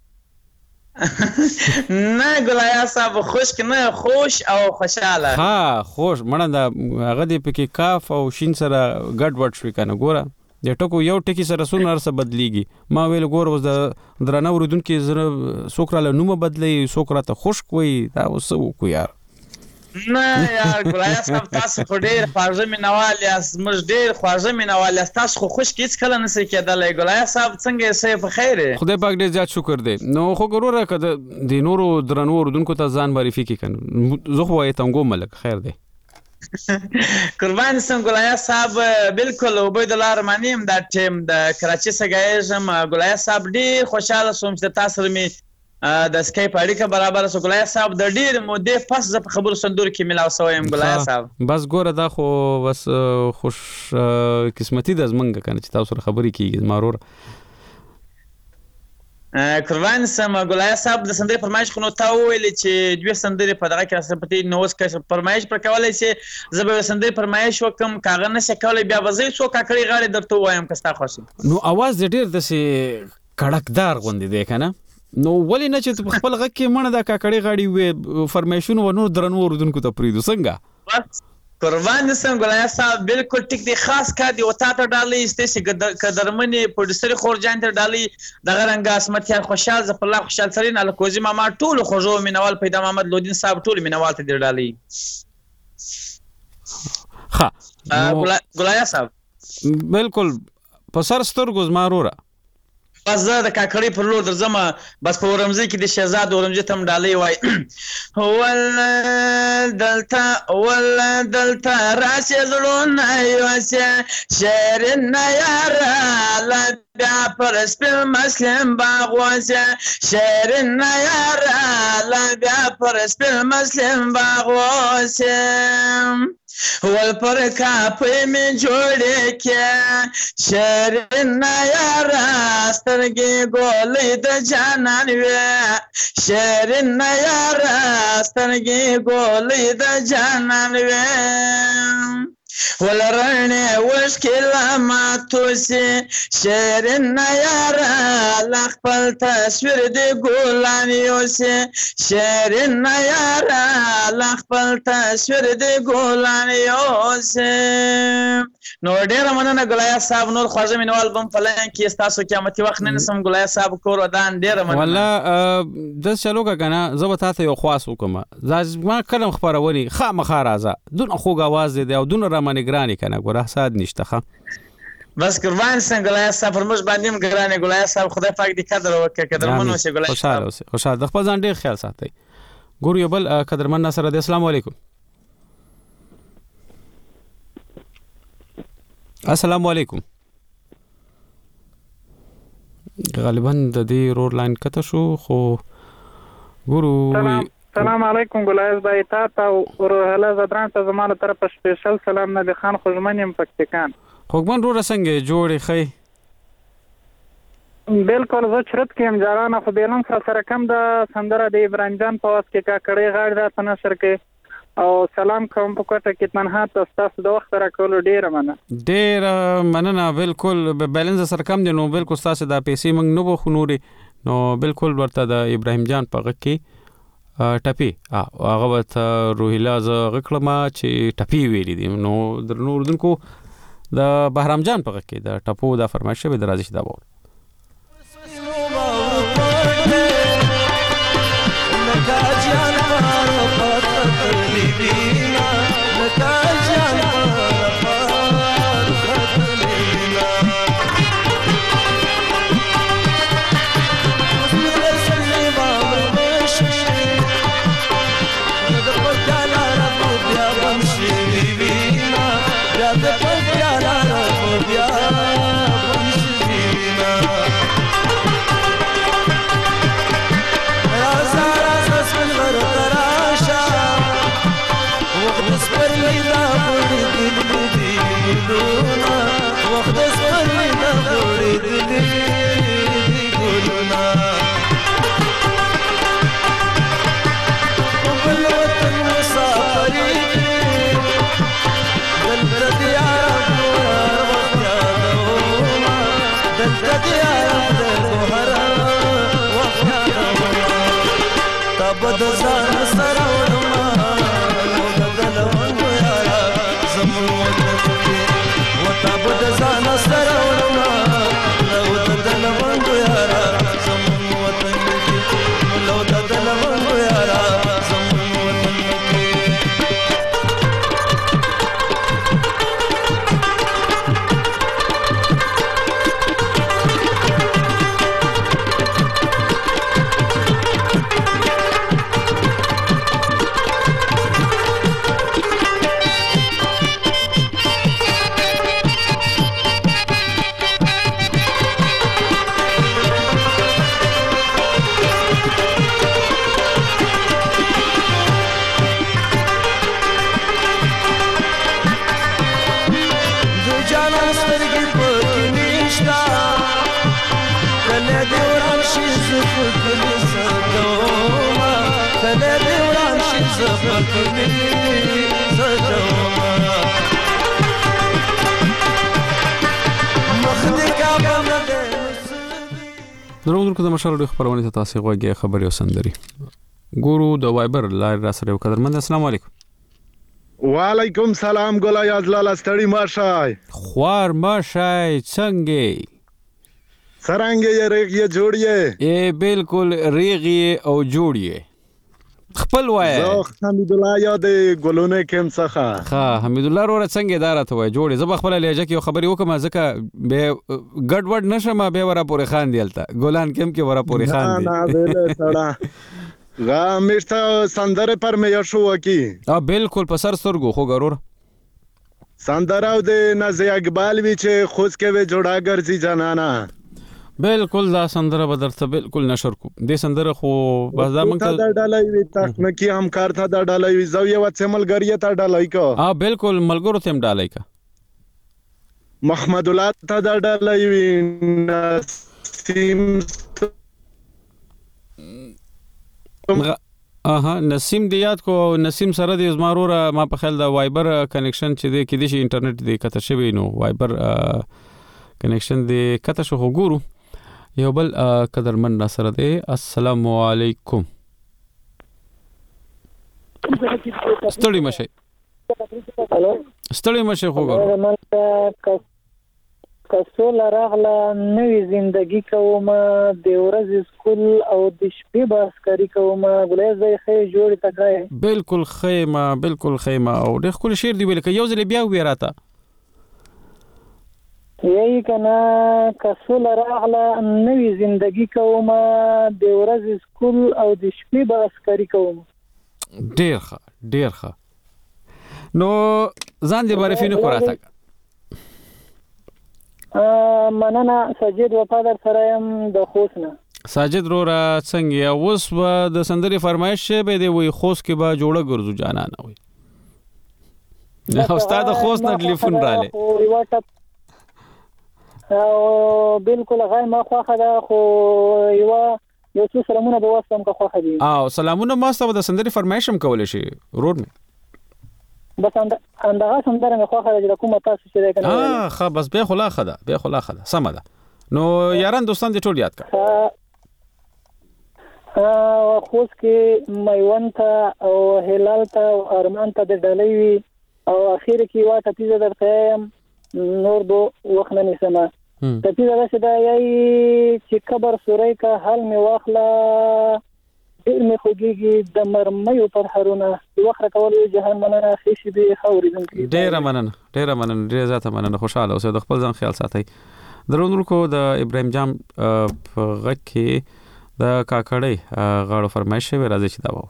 نه ګلای صاحب خوشک نه خوش او خوشاله ها خوش مړه دا هغه دې پکې کاف او شین سره ګډ وډ شوي کنه ګوره د ټکو یو ټکی سره سونه څه بدلیږي ما ویل ګور وز د درنه اوریدونکو زره سوکراله نومه بدلی سوکراته خوشک وي دا وسو کو یار نه یار ګلای صاحب تاسو په ډیر خواږه مینوال یاست موږ ډیر خواږه مینوال یاست تاسو خو خوش کیڅ کله نسې کېدلای ګلای صاحب څنګه یې په خیر خدای پاک دې زیات شکر دی نو خو ګوره کده د نورو درنو اوریدونکو ته ځان معرفي کی کنه زه خو یې تنګو ملک خیر دی قربان سم ګلای صاحب بالکل عبید الله رحمانی هم دا ټیم د کراچي څخه ګلای صاحب ډیر خوشاله سوم چې تاسو می د سکایپ اړیکه برابر سو ګلای صاحب د ډیر مودې پس ز په خبرو صندوق کې ملاو سویم ګلای صاحب بس ګوره دا خو بس خوش قسمتي د زمنګ کنه چې تاسو سره خبرې کیږي مارور قربان سم ګلای صاحب د سندرې فرمایش خو نو تا ویل چې دوه سندرې په دغه کې سپتی نووس کې فرمایش پر کولای شي زبر سندرې فرمایش وکم کاغه نشه کولای بیا وځي سو کاکړي غاړي درته وایم کستا خوشي نو आवाज ډیر د سي کڑکدار غوندي دی کنه نو ولې نه چې خپل غږ کې مړه د کاکړي غاړي وې فرمیشن و نور درنو ردونکو ته پریدو څنګه بس قربان سم ګلای صاحب بالکل ټیک دی خاص کا دی وتا ته ډالې استې قدرمنی پروډوسر خورجان ته ډالې دغه رنګ اسمتیار خوشحال ظفر الله خوشحال سرین الکوزی ماما ټول خوجو مینوال پیدا محمد لودین صاحب ټول مینوال ته دی ډالې ها ګلای صاحب بالکل په سر سترګو زمارورا بس زه د کاکړي پر لور درځم بس په ورمزي کې د شهزاد ورمزي تم ډالې وای ول دلته راشه زړونه یوسه شعر نه یاره لا بیا پر سپین مسلم باغ وسه شعر نه یاره لا بیا پر سپین مسلم باغ وسه ول پر کاپې مې جوړې کې شعر نه یاره سترګې ګولې د جانان وې شعر نه یاره سترګې ګولې د جانان وې ولرنه وشکل ما توسی شعر نه یاره لخپل تصویر دی ګولان یوسی شعر نه یاره لخپل تصویر دی ګولان یوسی نو ډیر مننه ګلای صاحب نور خوږه مینوال بم فلان کې تاسو قیامتي وخت نه نسم ګلای صاحب کور ودان ډیر مننه والله د چلوګه کنه زبتا ته یو خاص وکم ما کلم خبرونی خامخا راځه دون خوګ आवाज دی او دون رمن ګرانی کنه ګوره حساد نشته ښه بس قربان څنګه ګلای صاحب فرموش باندې ګرانی ګلای صاحب خدای پاک دې قدر وکړي قدرمن اوسه ګلای صاحب خوشاله د خپل ځان ډیر خیال ساتي ګور یو بل قدرمن سره د السلام علیکم السلام علیکم غالبا د دې رور لاین کته شو خو ګورو سلام علیکم ګلایز بای تا روحله زدران ته زمانه طرف سپیشل سلام نبی خان خوشمنیم پکتیکان خوګمن رو رسنګ جوړې خې بالکل زه چرت کې جارانه خو بیلم سره کم د سندره د ابراهیم جان په واس کې کاکړې غاړه د تنشر کې او سلام کوم په کوټه کې تنها تاسو د وخت را کول ډیر مننه بالکل بیلنس سره کم دي نو بالکل تاسو د پیسې موږ نو بخونوري نو بالکل ورته د ابراهیم جان په غږ کې ټپی هغه وته روحیلا ز غکړه ما چې ټپی ویلې دي نو در نور دونکو د بهرام جان په غږ کې د ټپو د فرمایشه به درازي دا وو کله دې وران شي زه پکې زدوما مخ دې کعبه مده درو د مشال د خبرونه ته تاسو غوږی خبري او سندري ګورو د وایبر لار را سره قدرمن. السلام علیکم. وعلیکم سلام ګلای ازلاله ستړي ماشای خوار ماشای څنګه سرانګه یې ریغه جوړیه ای بالکل ریغه او جوړیه خپل وای زه حمید الله یاد ګلونه کوم څخه ها حمید الله ور څنګه اداره ته وای جوړې زه خپل لهجه کې خبري وکم ځکه به ګډ وډ نشم به ورا پورې خان دیلته ګولان کم کې ورا پورې خان دی نه نه سړا غا مشته سندره پر مې شو کی بالکل په سر سرګو خو ګرور سندره او د نازي اقبال وی چې خوش کې و جوړا ګرځي جانانا بالکل دا سندره بدرته بالکل نشر کو دې سندره خو بس دا مونږ ته ډالای وی تاسو کی همکار ته دا ډالای وی زویه وڅمل غریه ته ډالای کو بالکل ملګرو ته ډالای کا محمد الله ته دا ډالای وی نسیم نسیم دی یاد کو نسیم سره د زمارور ما په خیال دا وایبر کنیکشن چې دی کې د انټرنیټ دی کته شوی نو وایبر کنیکشن دی کته شو ګورو یو بل قدرمن سره دی. السلام علیکم. ستړي مشه هالو ستړي مشه خو کسول راغله نوې زندگی کوم د ورځې سکول او د شپې باسکاری کوم غلې زې خې جوړ تکای بالکل خیمه او د خپل شعر دی ویل کې یو ځل بیا ویراته یی کنا کسول راغله نوې زندگی کوم د ورځې سکول او د شپې باسکاری کوم ډیر ښه نو ځان دې معرفي نه کوراته مننه ساجد وفادار سره يم د خوسنه ساجد رو را څنګه اوس و د سندري فرمایش به دی وي خوس کې با جوړه ګرځو جانانه وي استاد خوس نه ټلیفون رااله بالکل غای ما خوخه ده خو یو څه سلامونه به واسطم که خوخه دي سلامونه ما ستاسو د سندري فرمایش هم کولای شي روډ می بس اندغه سندره مې خوخه د کومه تاسو چې راکنه ښه بس به خلا خدا سم ده نو یاران دوستان دې ټول یاد کړه خوش کې میوند ته او هلال ته او ارمان ته د ډلې وی او اخر کې واټه پیزه درته نور دو وخت نه نسمه ته پیزه راشه دا یی چې خبر سورې کا حل می واخلا مې خوږیږي د مرمیو پر هرونه وخت کول جهان مننه خېشي به خورې دم ډېر مننه ډېر زیاته مننه خوشاله اوسه د خپل ځان خیال ساتي درونو کو د ابراهيم جام په غږ کې د کاکړې غاړو فرمایش وی راځي چې دا وره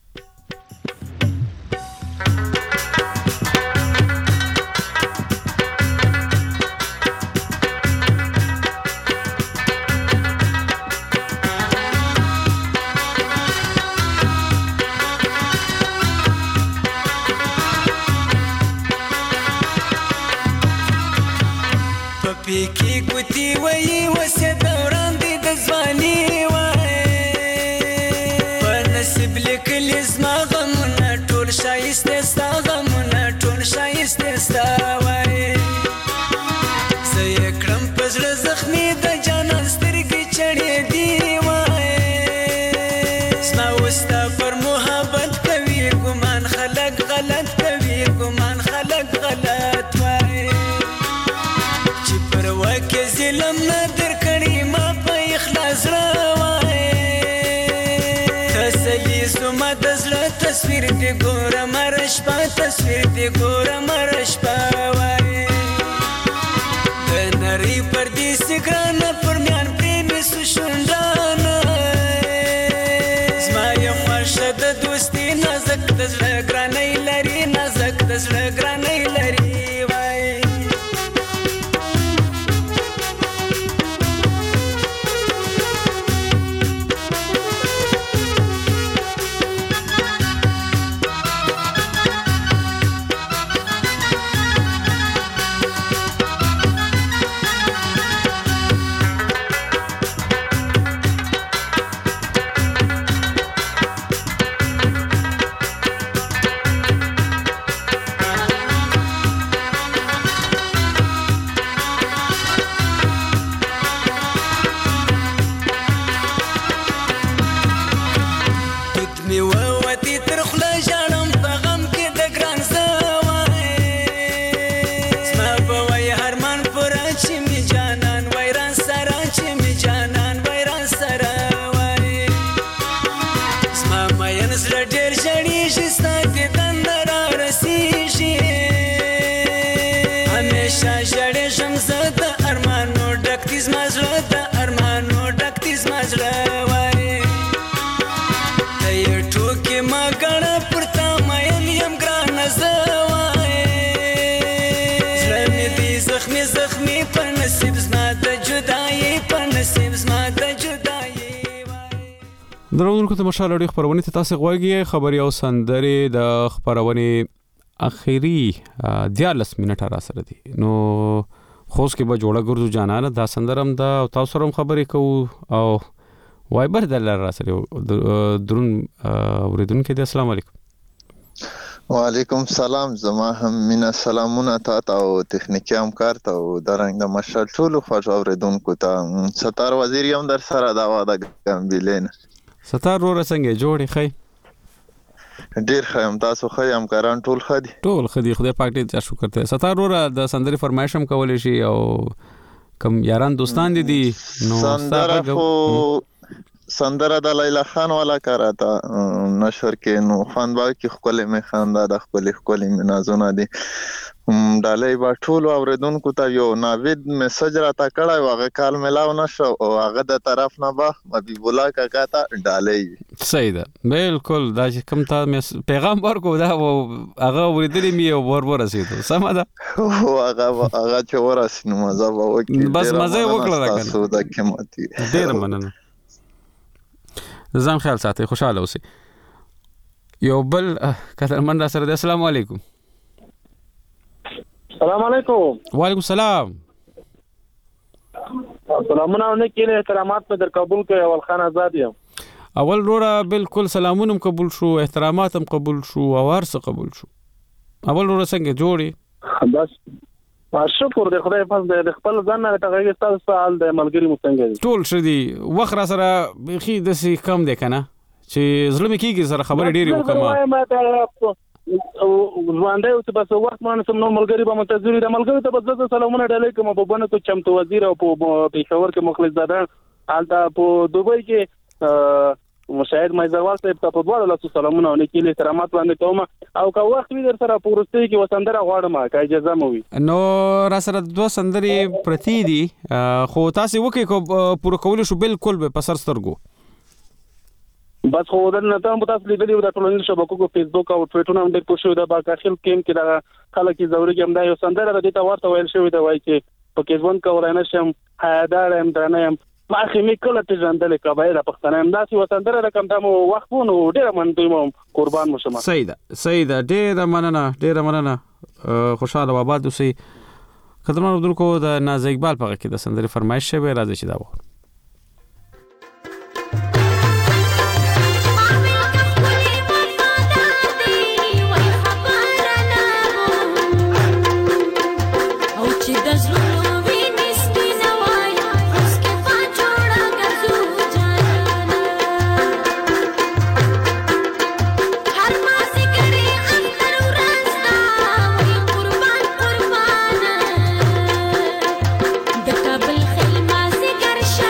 پېکی ګوتی وای وسه دوران دې د ځواني وای په نصیب لیکلې زما غمونه ټول شایسته ستا غمونه ټول شایسته ستا وای زه یې کړم په زړه زخمي د جانان سترګې چړې دی وای زما وستا پر محبت کوي ګمان خلک غلط کوي ګمان خلک غلط وای وکه ظلم نادر کړي ما په اخلاص راوای تسلی زما د زړه تصویر دی ګوره مرش په تصویر دی ګوره مرش په وای د نری پر دې سګران پر میان پریم سو شوندانه زما یو مرشد دوستي نازک د زړه ګرانې لري نازک د زړه ګرانې لري میوه وتی تر خوله ژاړم په غم کې د ګران زه وایې زما په وای هرمان پوره چې مې جانان وای ران سره چې مې جانان وای ران سره وایې زما مین زړه ډېر ژړېږي ستا دیدن نه رارسېږي همیشه ژړېږم زه د ارمانو ډک دي زما زړه د ارمانو ډک دي زما زړه وایې ته یې ټوکې ما ګڼه پر تا مین یم ګرانه زه وایې زړه مې دی زخمي زخمي په نصیب زما د جدایي په نصیب زما د جدایي درونکو ته مشال اړیخ خبرونه ته تاسو غوږی خبري او سندري د خبرونه اخیری 14 منټه را سره دي نو خوش کې به جوړه ګرځو جانانه دا سندرم دا تاسو سره خبرې کوو او وایبر د لار سره درون اوریدونکو ته السلام علیکم وعلیکم السلام زما هم مینا سلامونه تاسو او تخنیکی همکار ته او درنګ د مشال ټولو خوښ اوریدونکو ته ستار وزیر یم در سره دا واده ګمبلین ستار ور څنګه جوړی خی ډیر خیم تاسو خی همکاران ټول خدي خدای پاک دې شکر ته ستار ور د سندري فرمایش هم کولې شي او کم یاران دوستان دي نو سندره د لیلا خان والا کراتا نشر کې نو خان با کې خپل می خاندا د خپل منازونه دي ډالۍ با ټول اوریدونکو ته یو ناوید میسج راته کړای واغه کال ملاو نشو او هغه د طرف نه به حبیب الله کاکا ته ډالۍ صحیح ده بالکل دا چې کوم ته پیغام ورکو دا هغه اوریدلې می ورسېدو سم ده هغه چې ورسېنو مزه وکړي بس مزه وکړه تاسو د قیمتي ډیر مننه ځان خیال ساتي خوشاله اوسئ یو بل قدرمن را سره السلام علیکم السلام علیکم وعلیکم السلام سلامونه علیکم احترامات په در قبول کړئ اول خان آزاد یم اول روړه بالکل سلامونه قبول شو احترامات هم قبول شو او ورڅ قبول شو اول روړه څنګه جوړي بس شکر دې خدای پاک دې خپل ځان نه تغیر تاسو سوال د ملګری مستنګ ټول شدي وخت را سره بخي د سي کم ده کنه چې ظلم کیږي سره خبره ډیری وکما ځوانده او تاسو وخت مانه سم نو ملګری به منتظر دي ملګری ته بس سلامونه ډالۍ کوم په بنه ته چمتو وزیر او په پېښور کې مخلص زاده حالت په دوبۍ کې مشاهد مایزروال صاحب ته په دوه لاسو سلامونه او نیکي احترامات باندې کوم او که وخت وي در سره پورستي کې وسندره غواړم که اجازه مو وي نو را سره دوه سندري پرتی دي خو تاسو وکي کو پوره کول شو بالکل به پسر سترګو بس خو درنه ته په تاسو لیدلی د ټولنیزو شبکو کو فیسبوک او ټویټر هم ډېر پوښتنه ده با داخل کېم کې دا خلک زوري کې هم دا یو سندره د دې ته ورته ویل شوی دا وایي چې په کې ځوان کولای نشم حیادار هم درنه هم ما خمي کله ته ځندل کبایر پښتنه هم دا چې وسندره رقم ته مو وخت وو ډېر منځ مو قربان مشم صحیح ده ډېر مننه خوشاله آباد اوسئ قدرمن اردوونکو د ناز اقبال په کې د سندري فرمایش شوی راځي چې دا و قربان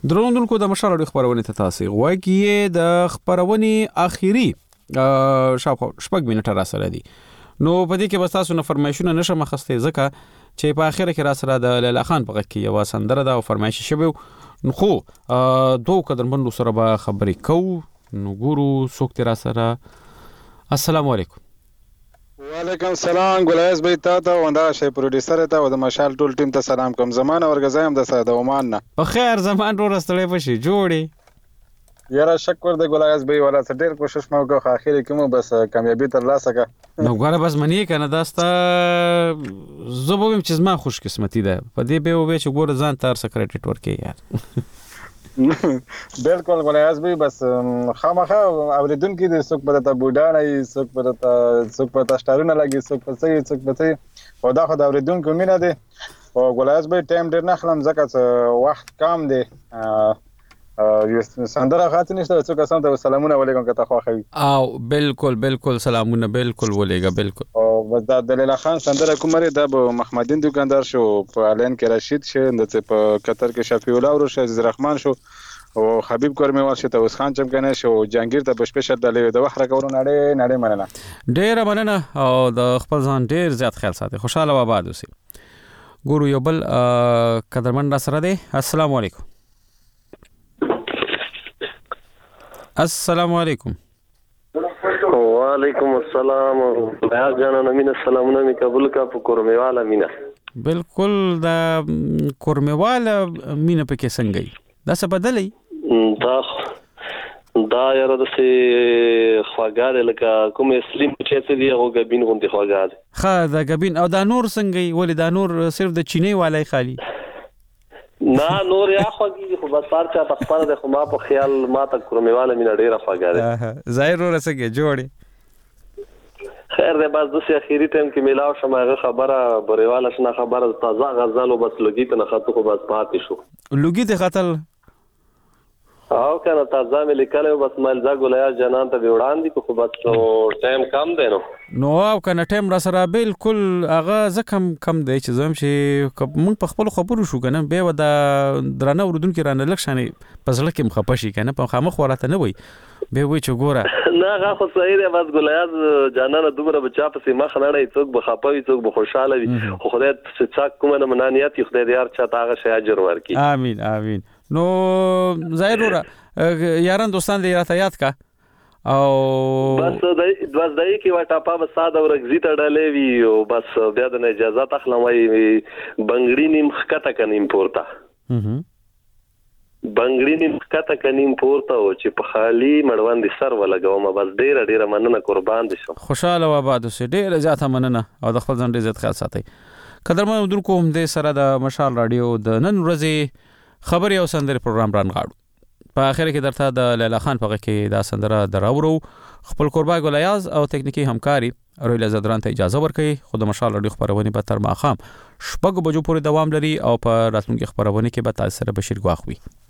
درونونکو د مشال اړیخ خبرونه ته تاسو غواړئ د خبرونه اخیری شاوخوا شپږ منټه را سره دي نو په دې کې به تاسو نه فرمایشونه نشم خسته ځکه چې په اخر کې را سره د لیلا خان په غږ کې یو سندره دا فرمایش شوی نو خو دوه قدرمنو سره به خبرې کوو نو ګورو څوک تر سره. السلام علیکم. وعلیکم السلام ګلایز بھائی ته وندا شي پروډوسر ته او د مشال ټول ټیم ته سلام کوم. زمانه ورګزایم د سره د عمان نه په خیر زمان رو رستړې پشي جوړي یاره شکر د ګلایز بھائی ولا ډېر کوشش مو وکړ اخر کې مو بس کامیابی تر لاسه کا نو ګوره بس منی کنه داستا زبوم چې ما خوش قسمتي ده په دې به وې چې ګوره ځان تر سکرټریټ ورکې یار بالکل ګلایز بھائی بس خامخا اوریدونکو د څوک په ته بوډا نه څوک په تاسټارونه لګي څوک په څه او دا خو د اوریدونکو مینه ده او ګلایز بھائی ټایم ډیر نه خلم ځکه وخت کم دی سندره خاطر نشته څوک اسان ته سلامونه علیکم کته خو خوي او بالکل سلامونه بالکل ولېګا بالکل او بس دا د لیلا خان سندره کومره د محمدین دکاندار شو په الین کې رشید شه د په قطر کې شفیع الله او عزیز الرحمن شو او حبیب کورمیوال شه ته اوس خان چمکنه شو جهانگیر ته بشپشل د وخت راکورو نړۍ مننه ډیر مننه او د خپل ځان ډیر زیات خیال ساتي. خوشاله و آباد اوسئ. ګورو یو بل قدرمن را سره دی. السلام علیکم. السلام علیکم. وعلیکم السلام یا جانان امین السلام نمی قبول کا په کورمیوال امینا. بالکل دا کورمیوال مینا پکې څنګه دا څه بدلې دا یاره د سه خواګاله لکه کوم اسلام چې دی هغه غبین غونډه خواګاله ها دا غبین او دا نور څنګه ولې دا نور صرف د چینی والای خالی نه نور یا خوږي خو بس پار چا تخپل د خو ما په خیال ما ته کورمیواله مینا ډیره خواګاله ظاهر ورسګه جوړي خیر ده بس د اخیری ټیم کې ملاو شمه خبره بریواله شنه خبره تازه غزل او بس لګی ته نه خاطر خو بس پاتې شو لګی ته خاطر او کنه تازه مې لیکل بس مالزا ګولیا جنان ته وړاندې خو بس ټایم کم دی نو او کنه ټایم را سره بالکل هغه زکم کم دی چې زم چې موږ په خپل خبرو شو کنه به ودا درنه وردونکو رانه لښانه پزړه کې مخپشي کنه په خامخ ورته نه وي به وي چې ګوره نه هغه خو صحیح دی بس ګولیا جنان دومره بچا په مخ نه نه څوک بخپوي څوک بخوشاله وي خو خدای څه کومه منانیت خدای دې هر چا تاغه شي اجر ورکړي. امين نو ظاهر یاران دوستان دې راته یاد کا او بس دای کی واټه په ساده ورګزی ته ډلې وی او بس بیا د اجازه تخلمای بنگړی نیم خکته کنیم پورته بنگړی نیم خکته کنیم پورته او چې په خالی مړوند سر ولګوم بس ډیره مننه قربان دي شم. خوشاله و آباد اوسئ. ډیره زیاته مننه او د خپل ځان ډیر زیات خیال ساتئ. قدرمن درکو هم دې سره د مشال رادیو د نن ورځې خبري او سندري پروګرام رانغاړو. په اخر کې درته د لیلا خان په غږ کې دا سندره دراورو. خپل قربا ګلیاز او تکنیکی همکاري رویل زدران ته اجازه ورکړي. خو د مشال رادیو خبرونه به تر ماښام 6 بجو پورې دوام لري او په راتلونکي خبرونه کې به تاسو سره بشیر غواخوي.